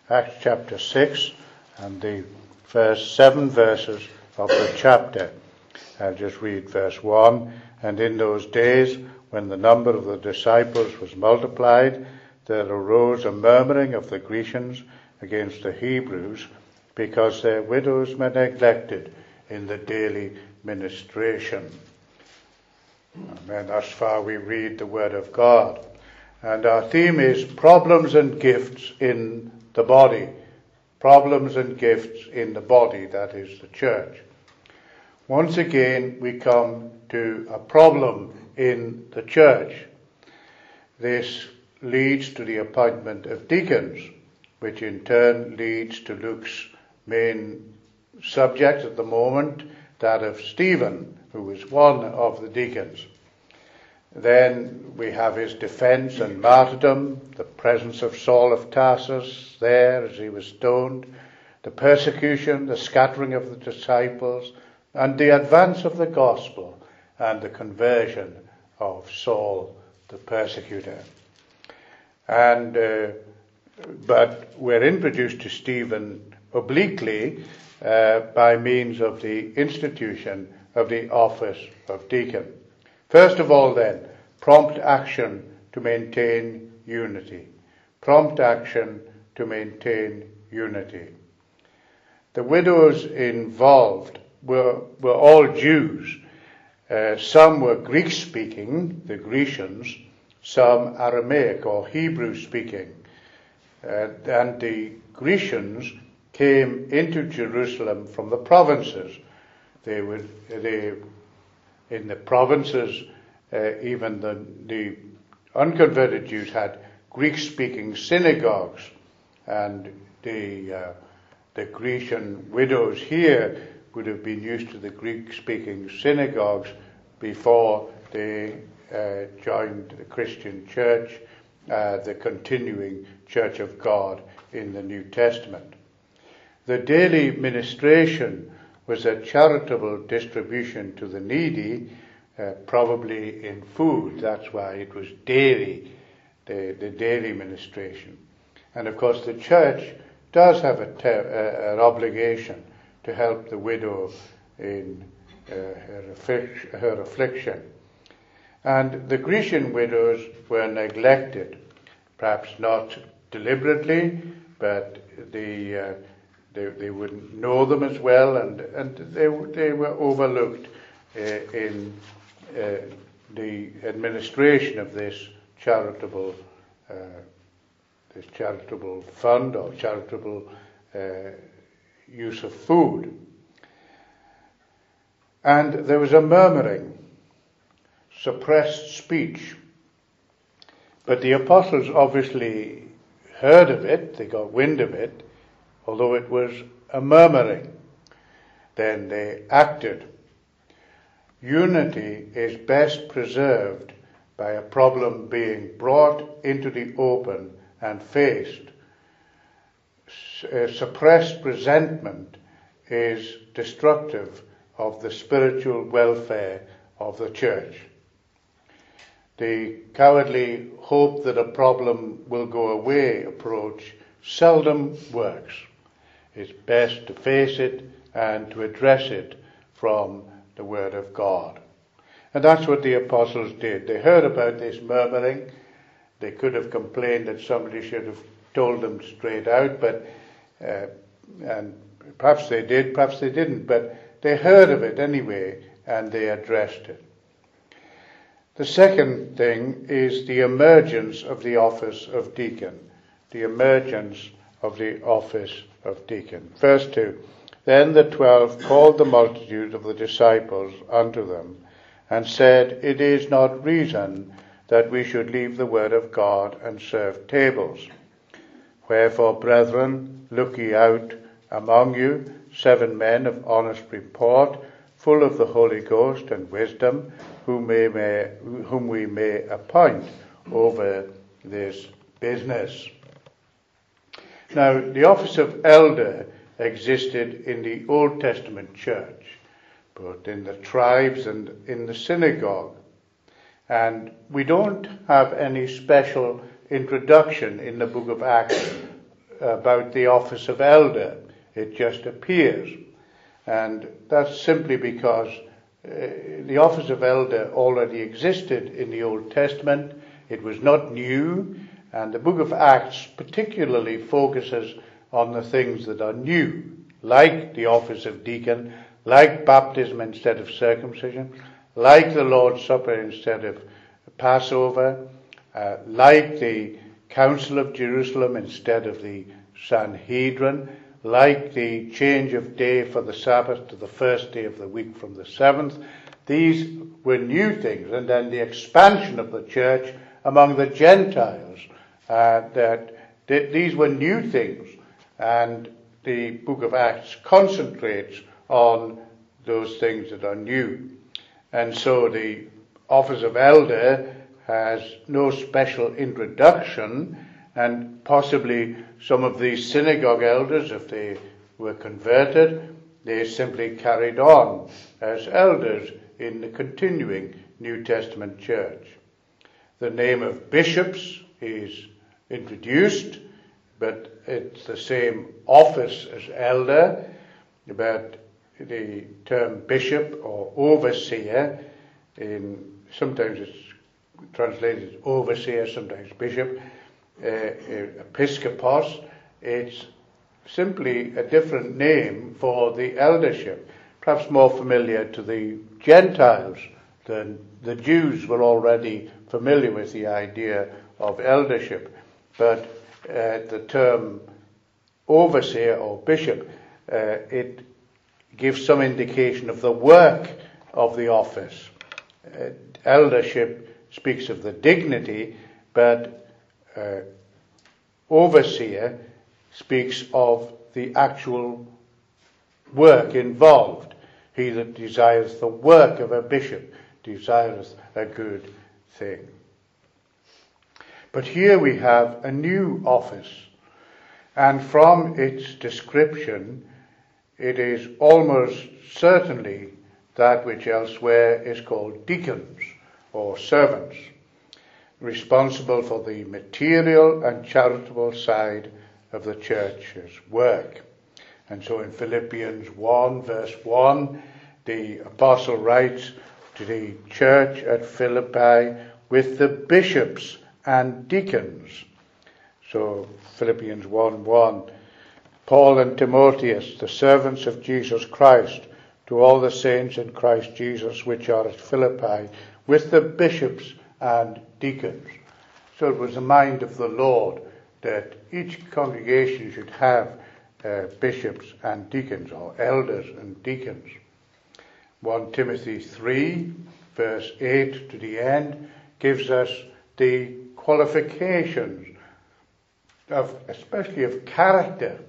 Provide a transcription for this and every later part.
Acts chapter 6 and the first 7 verses of the chapter. I'll just read verse 1. And in those days, when the number of the disciples was multiplied, there arose a murmuring of the Grecians against the Hebrews, because their widows were neglected in the daily ministration. Amen. Thus far we read the Word of God. And our theme is problems and gifts in the body. Problems and gifts in the body, that is the church. Once again, we come to a problem in the church. This leads to the appointment of deacons, which in turn leads to Luke's main subject at the moment, that of Stephen, who was one of the deacons. Then we have his defense and martyrdom, the presence of Saul of Tarsus there as he was stoned, the persecution, the scattering of the disciples, and the advance of the gospel and the conversion of Saul the persecutor. But we're introduced to Stephen obliquely by means of the institution of the office of deacon. First of all, then, prompt action to maintain unity. Prompt action to maintain unity. The widows involved were all Jews. Some were Greek-speaking, the Grecians, some Aramaic or Hebrew-speaking. And the Grecians came into Jerusalem from the provinces. In the provinces, even the unconverted Jews had Greek-speaking synagogues, and the Grecian widows here would have been used to the Greek-speaking synagogues before they joined the Christian church, the continuing Church of God in the New Testament. The daily ministration was a charitable distribution to the needy, probably in food. That's why it was daily, the daily ministration. And of course the church does have an obligation to help the widow in her affliction. And the Grecian widows were neglected, perhaps not deliberately, but they wouldn't know them as well, and they were overlooked in the administration of this charitable fund or charitable use of food. And there was a murmuring, suppressed speech. But the apostles obviously heard of it, they got wind of it, although it was a murmuring. Then they acted. Unity is best preserved by a problem being brought into the open and faced. Suppressed resentment is destructive of the spiritual welfare of the church. The cowardly hope that a problem will go away approach seldom works. It's best to face it and to address it from the Word of God. And that's what the apostles did. They heard about this murmuring. They could have complained that somebody should have told them straight out, and perhaps they did, perhaps they didn't, but they heard of it anyway, and they addressed it. The second thing is the emergence of the office of deacon. The emergence of the office of deacon. Verse 2, Then the 12 called the multitude of the disciples unto them, and said, It is not reason that we should leave the word of God and serve tables. Wherefore, brethren, look ye out among you 7 men of honest report, full of the Holy Ghost and wisdom, whom we may appoint over this business. Now, the office of elder existed in the Old Testament church, both in the tribes and in the synagogue. And we don't have any special introduction in the book of Acts about the office of elder. It just appears. And that's simply because the office of elder already existed in the Old Testament. It was not new, and the book of Acts particularly focuses on the things that are new, like the office of deacon, like baptism instead of circumcision, like the Lord's Supper instead of Passover, like the Council of Jerusalem instead of the Sanhedrin, like the change of day for the Sabbath to the first day of the week from the seventh. These were new things, and then the expansion of the church among the Gentiles, these were new things, and the book of Acts concentrates on those things that are new. And so the office of elder has no special introduction, and possibly some of these synagogue elders, if they were converted, they simply carried on as elders in the continuing New Testament church. The name of bishops is introduced, but it's the same office as elder. But the term bishop or overseer, sometimes it's translated overseer, sometimes bishop, episkopos, it's simply a different name for the eldership, perhaps more familiar to the Gentiles than the Jews were already familiar with the idea of eldership. But the term overseer or bishop, it gives some indication of the work of the office. Eldership speaks of the dignity, but overseer speaks of the actual work involved. He that desireth the work of a bishop desireth a good thing. But here we have a new office, and from its description, it is almost certainly that which elsewhere is called deacons or servants, responsible for the material and charitable side of the church's work. And so in Philippians 1 verse 1, the apostle writes to the church at Philippi with the bishops and deacons. So Philippians 1:1, Paul and Timotheus, the servants of Jesus Christ, to all the saints in Christ Jesus which are at Philippi, with the bishops and deacons. So it was the mind of the Lord that each congregation should have bishops and deacons, or elders and deacons. 1 Timothy 3 verse 8 to the end gives us the qualifications especially of character.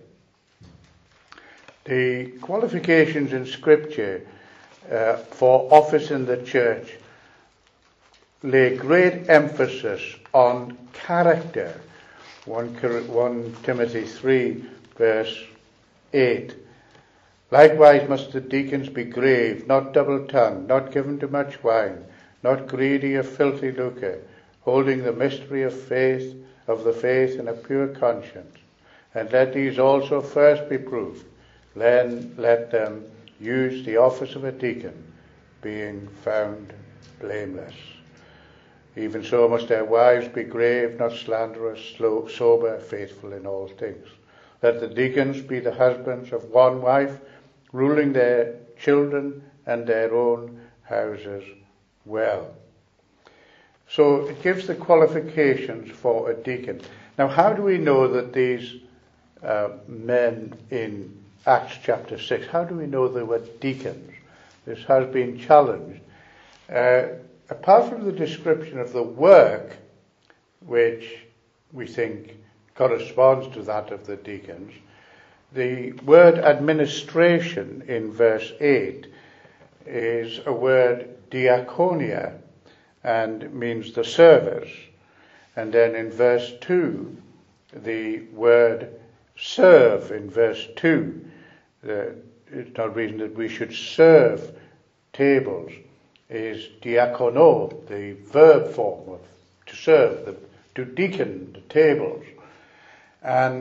The qualifications in Scripture for office in the church lay great emphasis on character. 1 Timothy 3 verse 8. Likewise must the deacons be grave, not double-tongued, not given to much wine, not greedy of filthy lucre, holding the mystery of the faith in a pure conscience. And let these also first be proved. Then let them use the office of a deacon, being found blameless. Even so must their wives be grave, not slanderous, sober, faithful in all things. Let the deacons be the husbands of one wife, ruling their children and their own houses well. So it gives the qualifications for a deacon. Now, how do we know that these men in Acts chapter 6, how do we know they were deacons? This has been challenged. Apart from the description of the work, which we think corresponds to that of the deacons, the word administration in verse 8 is a word diakonia and means the service. And then in verse 2, the word serve in verse 2. It's not reason that we should serve tables, is diakono, the verb form of to serve, to deacon the tables. And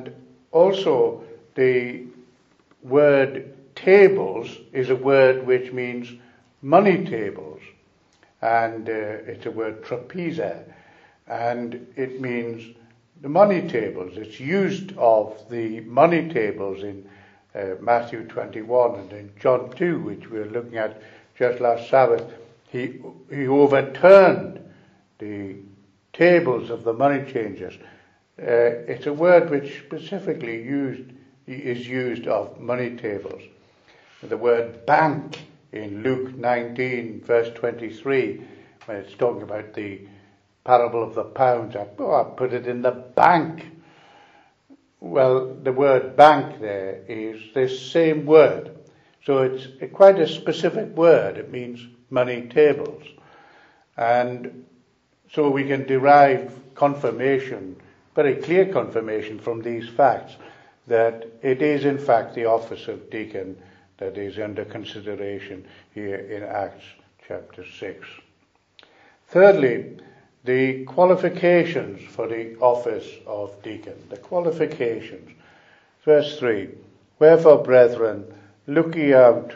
Also, the word tables is a word which means money tables, and it's a word trapeza, and it means the money tables. It's used of the money tables in Matthew 21 and in John 2, which we were looking at just last Sabbath. He overturned the tables of the money changers. It's a word which specifically is used of money tables. The word bank in Luke 19 verse 23, when it's talking about the parable of the pounds, I put it in the bank. Well, the word bank there is this same word. So it's quite a specific word. It means money tables. And so we can derive confirmation, very clear confirmation from these facts, that it is in fact the office of deacon that is under consideration here in Acts chapter 6. Thirdly, the qualifications for the office of deacon. The qualifications. Verse 3, wherefore, brethren, look ye out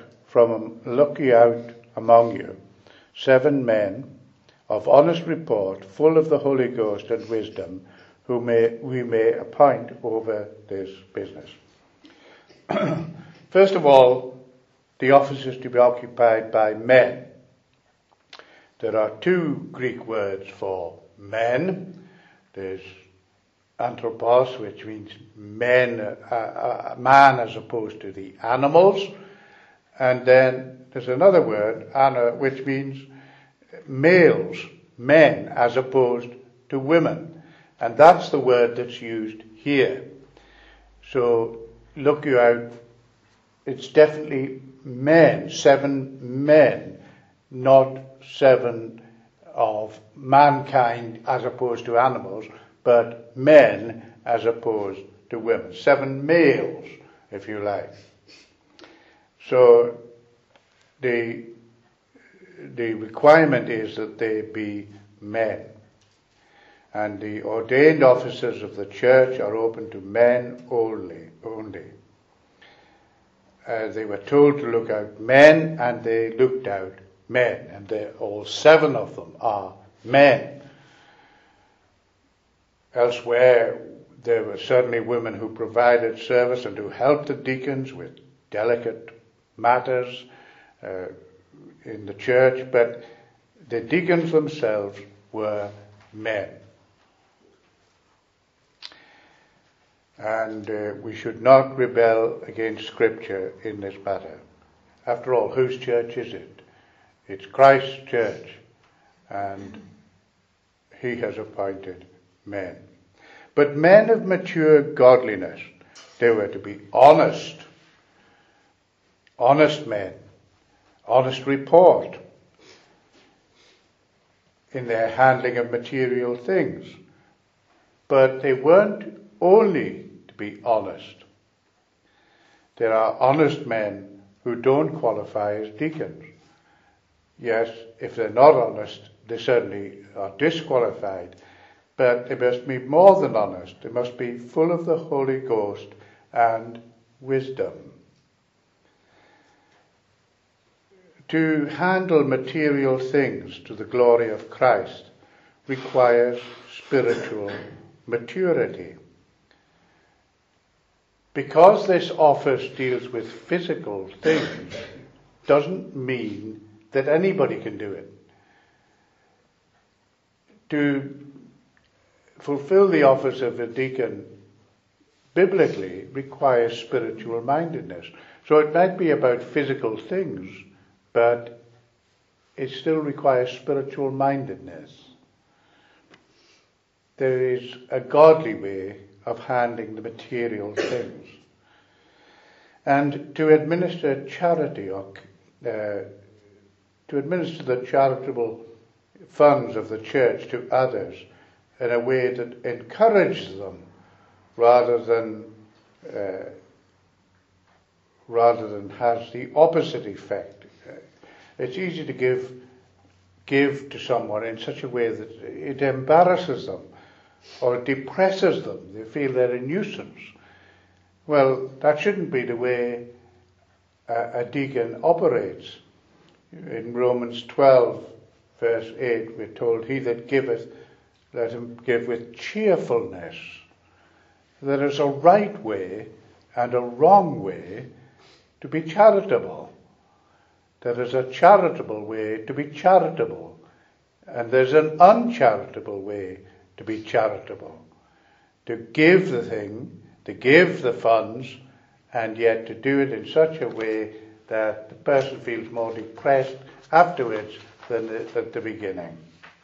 among you 7 men of honest report, full of the Holy Ghost and wisdom, who we may appoint over this business. First of all, the office is to be occupied by men. There are 2 Greek words for men. There's anthropos, which means men, man as opposed to the animals. And then there's another word, ana, which means males, men, as opposed to women. And that's the word that's used here. So look you out, it's definitely men, 7 men, not 7 of mankind as opposed to animals, but men as opposed to women. 7 males, if you like. So the requirement is that they be men. And the ordained offices of the church are open to men only. They were told to look out men, and they looked out men, and all 7 of them are men. Elsewhere, there were certainly women who provided service and who helped the deacons with delicate matters in the church, but the deacons themselves were men. And we should not rebel against Scripture in this matter. After all, whose church is it? It's Christ's church, and he has appointed men. But men of mature godliness, they were to be honest men, honest report in their handling of material things. But they weren't only to be honest. There are honest men who don't qualify as deacons. Yes, if they're not honest, they certainly are disqualified. But they must be more than honest. They must be full of the Holy Ghost and wisdom. To handle material things to the glory of Christ requires spiritual maturity. Because this office deals with physical things doesn't mean that anybody can do it. To fulfill the office of a deacon biblically requires spiritual mindedness. So it might be about physical things, but it still requires spiritual mindedness. There is a godly way of handling the material things. And to administer charity, or to administer the charitable funds of the church to others in a way that encourages them rather than has the opposite effect. It's easy to give to someone in such a way that it embarrasses them or it depresses them. They feel they're a nuisance. Well, that shouldn't be the way a deacon operates. In Romans 12, verse 8, we're told, "He that giveth, let him give with cheerfulness." There is a right way and a wrong way to be charitable. There is a charitable way to be charitable, and there's an uncharitable way to be charitable. To give the thing, to give the funds, and yet to do it in such a way that the person feels more depressed afterwards than at the beginning.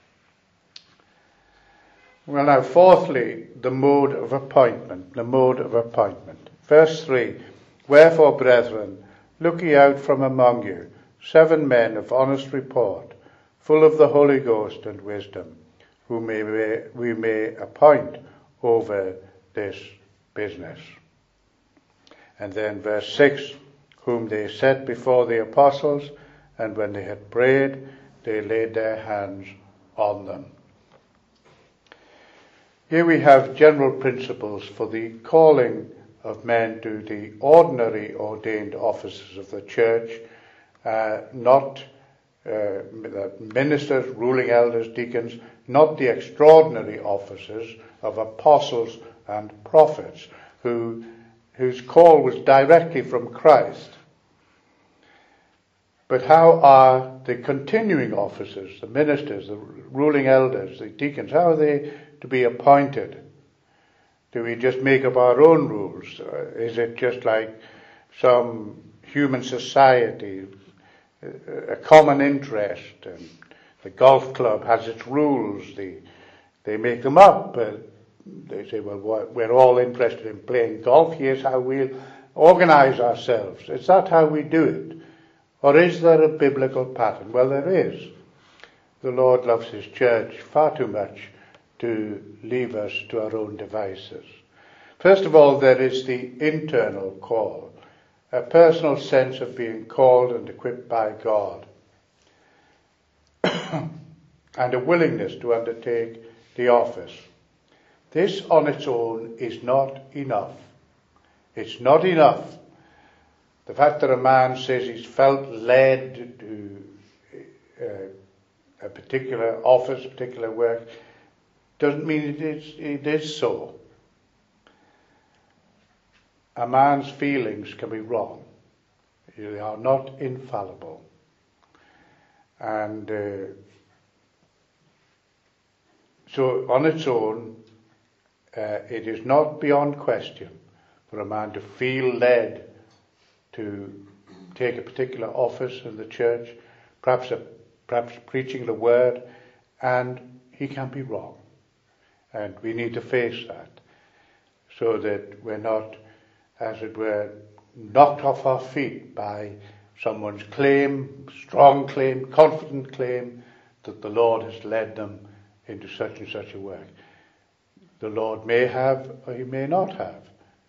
Well, now, fourthly, the mode of appointment. The mode of appointment. Verse 3, "Wherefore, brethren, look ye out from among you 7 men of honest report, full of the Holy Ghost and wisdom, whom we may appoint over this business." And then verse 6, "Whom they set before the apostles, and when they had prayed, they laid their hands on them." Here we have general principles for the calling of men to the ordinary ordained offices of the church, not ministers, ruling elders, deacons, not the extraordinary offices of apostles and prophets, whose call was directly from Christ. But how are the continuing officers, the ministers, the ruling elders, the deacons, how are they to be appointed? Do we just make up our own rules? Is it just like some human society, a common interest, and the golf club has its rules? They make them up. They say, well, we're all interested in playing golf. Here's how we'll organize ourselves. Is that how we do it? Or is there a biblical pattern? Well, there is. The Lord loves his church far too much to leave us to our own devices. First of all, there is the internal call, a personal sense of being called and equipped by God, and a willingness to undertake the office. This on its own is not enough. It's not enough. The fact that a man says he's felt led to a particular office, a particular work, doesn't mean it is so. A man's feelings can be wrong. They are not infallible. And so on its own, it is not beyond question for a man to feel led to take a particular office in the church, perhaps preaching the word, and he can be wrong. And we need to face that, so that we're not, as it were, knocked off our feet by someone's claim, strong claim, confident claim, that the Lord has led them into such and such a work. The Lord may have, or he may not have.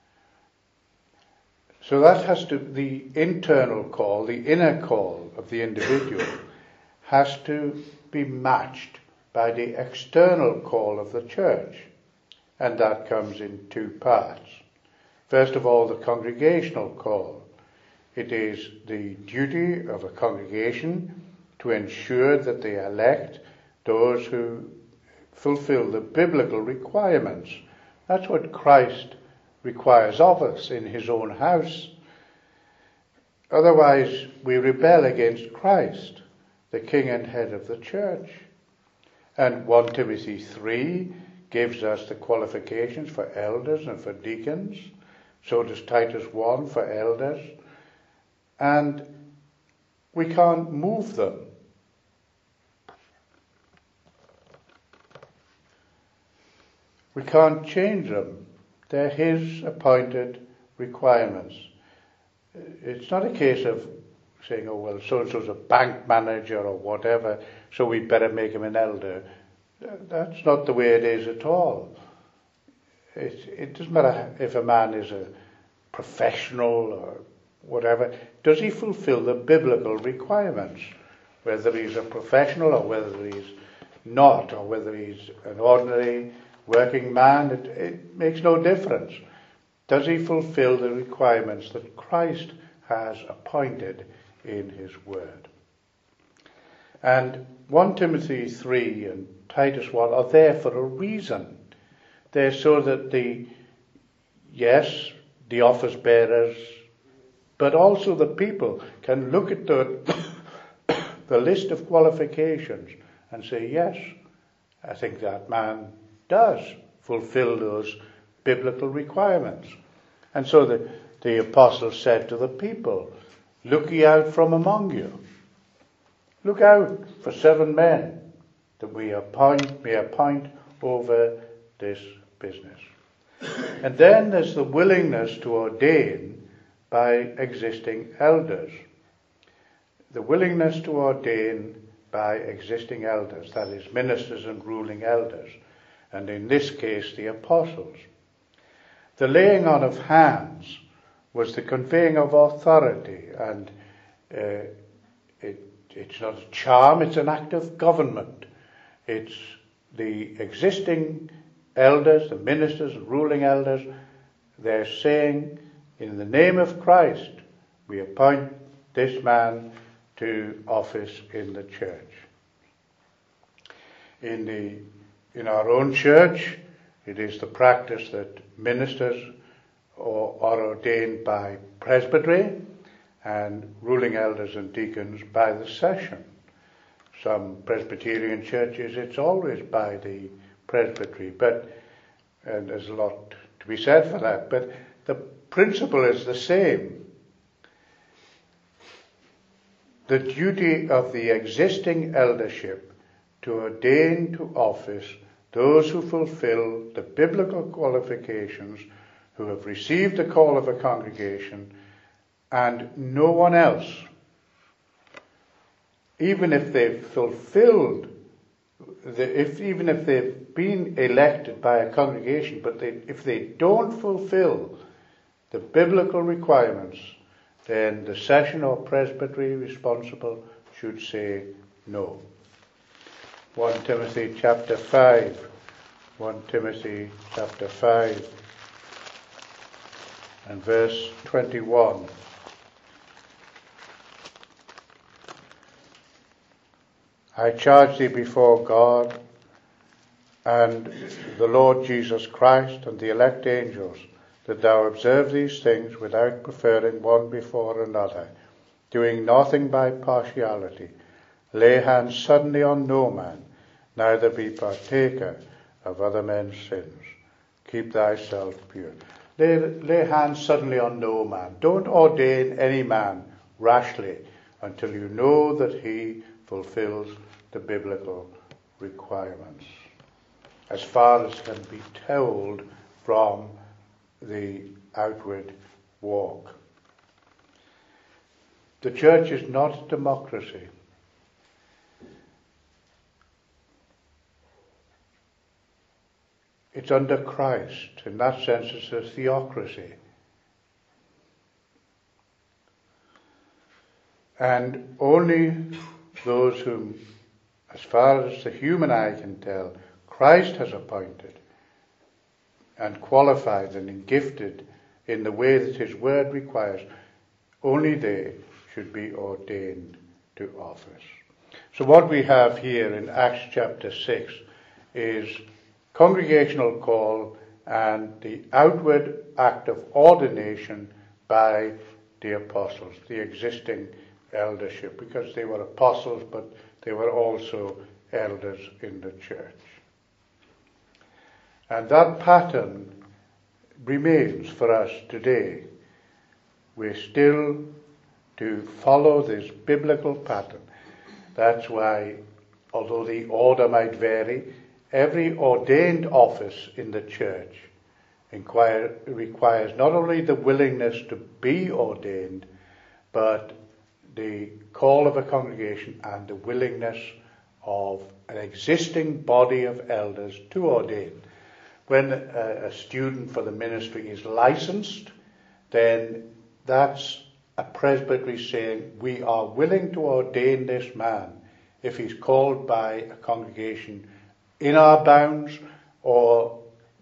So that has to, the internal call, the inner call of the individual has to be matched by the external call of the church. And that comes in 2 parts. First of all, the congregational call. It is the duty of a congregation to ensure that they elect those who fulfill the biblical requirements. That's what Christ requires of us in his own house. Otherwise, we rebel against Christ, the King and head of the church. And 1 Timothy 3 gives us the qualifications for elders and for deacons. So does Titus 1 for elders. And we can't move them. We can't change them. They're his appointed requirements. It's not a case of saying, oh, well, so-and-so's a bank manager or whatever, so we'd better make him an elder. That's not the way it is at all. It doesn't matter if a man is a professional or whatever. Does he fulfill the biblical requirements? Whether he's a professional or whether he's not, or whether he's an ordinary working man, it makes no difference. Does he fulfill the requirements that Christ has appointed in his word? And 1 Timothy 3 and Titus 1 are there for a reason. They're so that the office bearers, but also the people can look at the list of qualifications and say, yes, I think that man does fulfill those biblical requirements. And so the apostle said to the people, look ye out from among you. Look out for 7 men that we may appoint over this business. And then there's the willingness to ordain by existing elders. The willingness to ordain by existing elders, that is, ministers and ruling elders, and in this case the apostles. The laying on of hands was the conveying of authority, and it's not a charm, it's an act of government. It's the existing elders, the ministers, the ruling elders, they're saying, in the name of Christ, we appoint this man to office in the church. In our own church, it is the practice that ministers are ordained by presbytery and ruling elders and deacons by the session. Some Presbyterian churches, it's always by the presbytery, and there's a lot to be said for that, but the principle is the same. The duty of the existing eldership to ordain to office those who fulfill the biblical qualifications, who have received the call of a congregation, and no one else. Even if they've fulfilled, even if they've been elected by a congregation, but if they don't fulfill the biblical requirements, then the session or presbytery responsible should say no. 1 Timothy chapter 5. 1 Timothy chapter 5 and verse 21. I charge thee before God and the Lord Jesus Christ and the elect angels, that thou observe these things without preferring one before another, doing nothing by partiality. Lay hands suddenly on no man, neither be partaker of other men's sins. Keep thyself pure. Lay hands suddenly on no man. Don't ordain any man rashly until you know that he fulfills the biblical requirements, as far as can be told from the outward walk. The church is not a democracy. It's under Christ. In that sense, it's a theocracy. And only those whom, as far as the human eye can tell, Christ has appointed and qualified and gifted in the way that his word requires, only they should be ordained to office. So what we have here in Acts chapter 6 is congregational call and the outward act of ordination by the apostles, the existing eldership, because they were apostles, but they were also elders in the church. And that pattern remains for us today. We're still to follow this biblical pattern. That's why, although the order might vary, every ordained office in the church requires not only the willingness to be ordained, but the call of a congregation and the willingness of an existing body of elders to ordain. When a student for the ministry is licensed, then that's a presbytery saying, we are willing to ordain this man if he's called by a congregation in our bounds or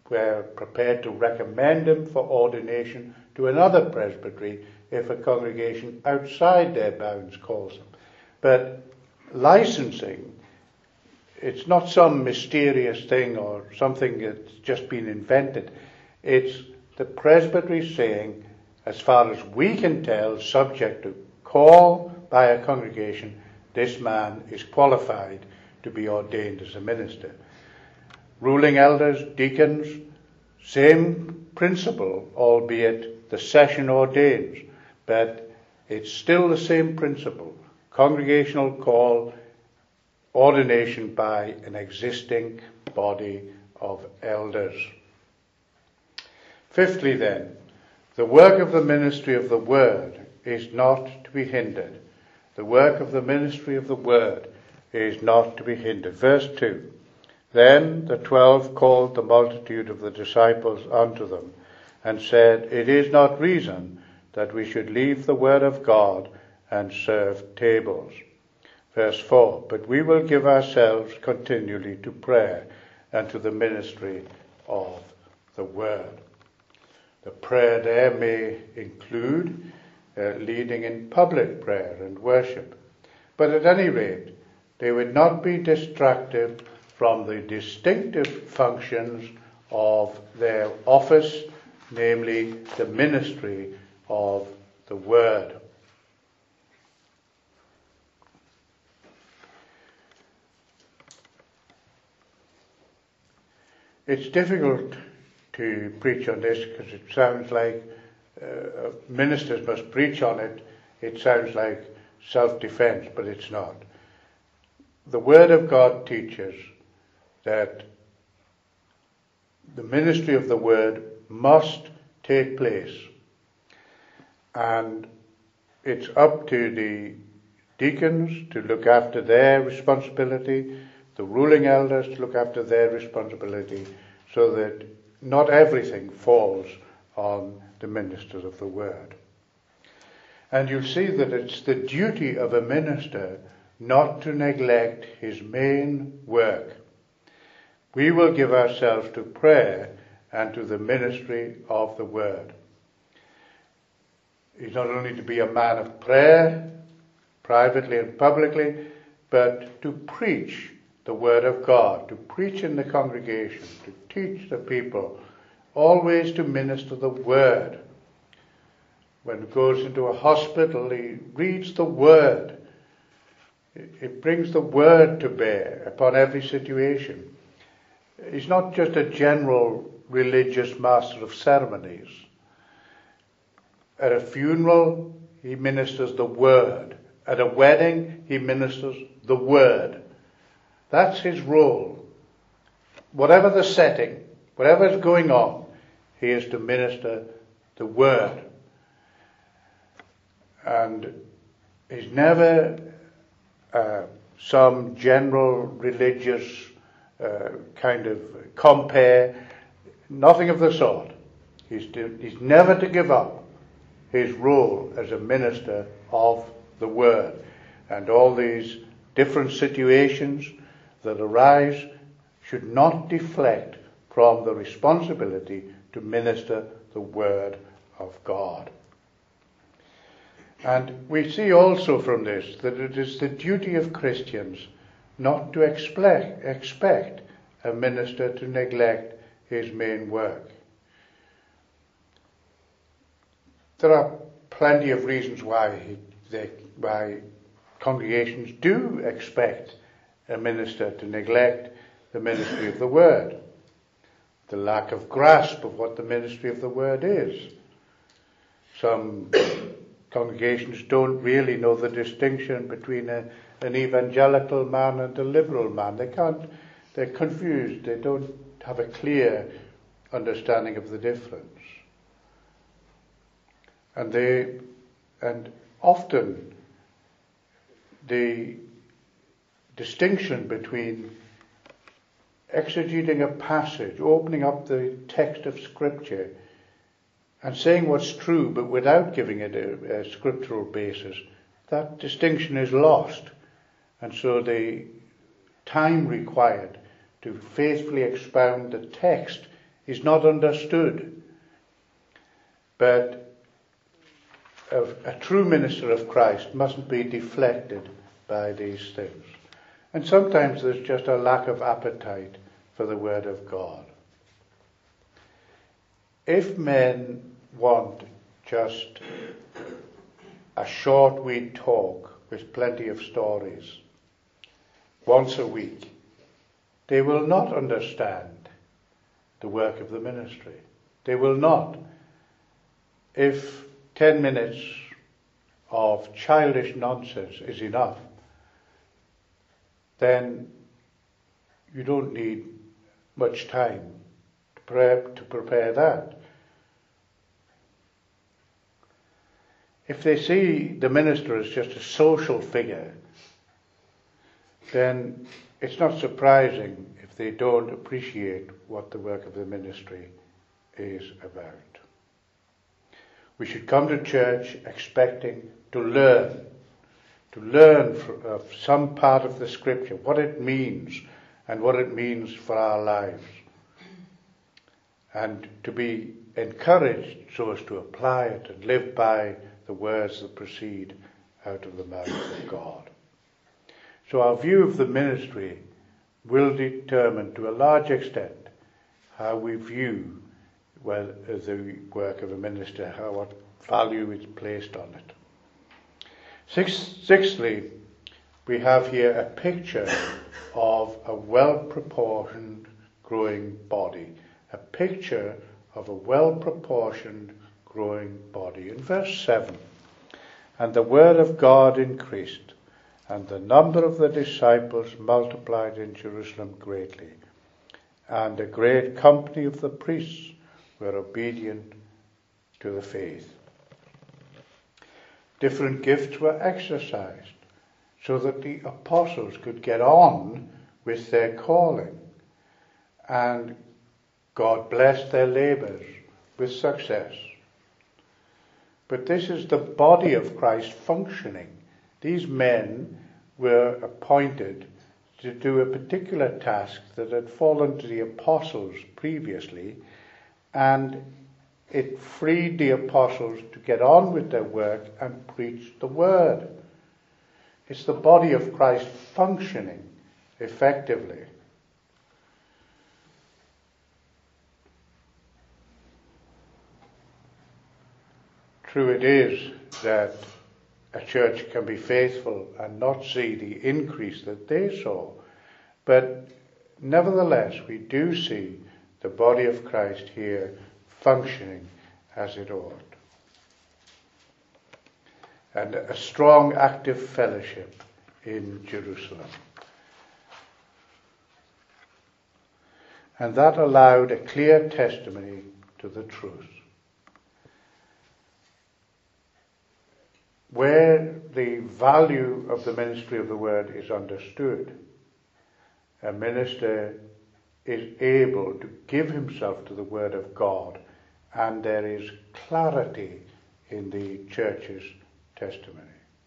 were prepared to recommend him for ordination to another presbytery if a congregation outside their bounds calls them. But licensing, it's not some mysterious thing or something that's just been invented. It's the presbytery saying, as far as we can tell, subject to call by a congregation, this man is qualified to be ordained as a minister. Ruling elders, deacons, same principle, albeit the session ordains, but it's still the same principle. Congregational call, ordination by an existing body of elders. Fifthly then, the work of the ministry of the word is not to be hindered. The work of the ministry of the word is not to be hindered. Verse 2. Then the 12 called the multitude of the disciples unto them, and said, It is not reason that we should leave the word of God and serve tables. Verse 4. But we will give ourselves continually to prayer and to the ministry of the word. The prayer there may include leading in public prayer and worship. But at any rate, they would not be distracted from the distinctive functions of their office, namely the ministry of the word. It's difficult to preach on this because it sounds like ministers must preach on it. It sounds like self-defense, but it's not. The Word of God teaches that the ministry of the Word must take place, and it's up to the deacons to look after their responsibility, the ruling elders to look after their responsibility, so that not everything falls on the ministers of the word. And you see that it's the duty of a minister not to neglect his main work. We will give ourselves to prayer and to the ministry of the word. He's not only to be a man of prayer, privately and publicly, but to preach the word of God, to preach in the congregation, to teach the people, always to minister the word. When he goes into a hospital, he reads the word. It brings the word to bear upon every situation. He's not just a general religious master of ceremonies. At a funeral, he ministers the word. At a wedding, he ministers the word. That's his role. Whatever the setting, whatever is going on, he is to minister the word. And he's never some general religious kind of compare. Nothing of the sort. He's never to give up his role as a minister of the word. And all these different situations that arise should not deflect from the responsibility to minister the word of God. And we see also from this that it is the duty of Christians not to expect a minister to neglect his main work. There are plenty of reasons why congregations do expect a minister to neglect the ministry of the word. The lack of grasp of what the ministry of the word is. Some congregations don't really know the distinction between an evangelical man and a liberal man. They're confused. They don't have a clear understanding of the difference. And often the distinction between exegeting a passage, opening up the text of Scripture, and saying what's true but without giving it a scriptural basis, that distinction is lost. And so the time required to faithfully expound the text is not understood. But a true minister of Christ mustn't be deflected by these things. And sometimes there's just a lack of appetite for the Word of God. If men want just a short wee talk with plenty of stories once a week, they will not understand the work of the ministry. They will not. If 10 minutes of childish nonsense is enough, then you don't need much time to prepare that. If they see the minister as just a social figure, then it's not surprising if they don't appreciate what the work of the ministry is about. We should come to church expecting to learn of some part of the Scripture, what it means and what it means for our lives, and to be encouraged so as to apply it and live by the words that proceed out of the mouth of God. So our view of the ministry will determine to a large extent how we view the work of a minister, what value is placed on it. Sixthly, we have here a picture of a well-proportioned growing body. A picture of a well-proportioned growing body. In verse 7, and the word of God increased, and the number of the disciples multiplied in Jerusalem greatly, and a great company of the priests were obedient to the faith. Different gifts were exercised so that the apostles could get on with their calling, and God blessed their labours with success. But this is the body of Christ functioning. These men were appointed to do a particular task that had fallen to the apostles previously, and it freed the apostles to get on with their work and preach the word. It's the body of Christ functioning effectively. True it is that a church can be faithful and not see the increase that they saw, but nevertheless we do see the body of Christ here functioning as it ought. And a strong active fellowship in Jerusalem. And that allowed a clear testimony to the truth. Where the value of the ministry of the word is understood, a minister is able to give himself to the word of God, and there is clarity in the church's testimony.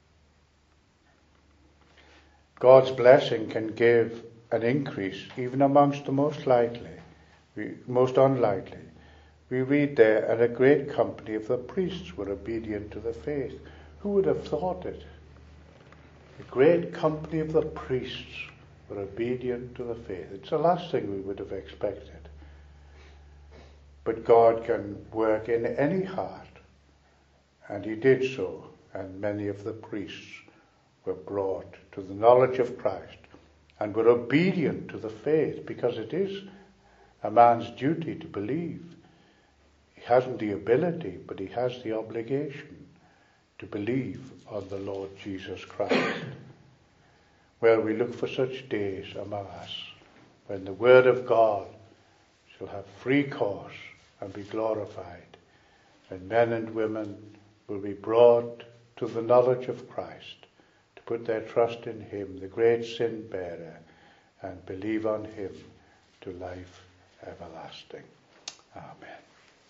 God's blessing can give an increase even amongst the most unlikely. We read there, and a great company of the priests were obedient to the faith. Who would have thought it? A great company of the priests were obedient to the faith. It's the last thing we would have expected. But God can work in any heart, and he did so, and many of the priests were brought to the knowledge of Christ and were obedient to the faith, because it is a man's duty to believe. He hasn't the ability, but he has the obligation to believe on the Lord Jesus Christ. Well, we look for such days among us when the word of God shall have free course and be glorified, and men and women will be brought to the knowledge of Christ, to put their trust in him, the great sin bearer, and believe on him to life everlasting. Amen.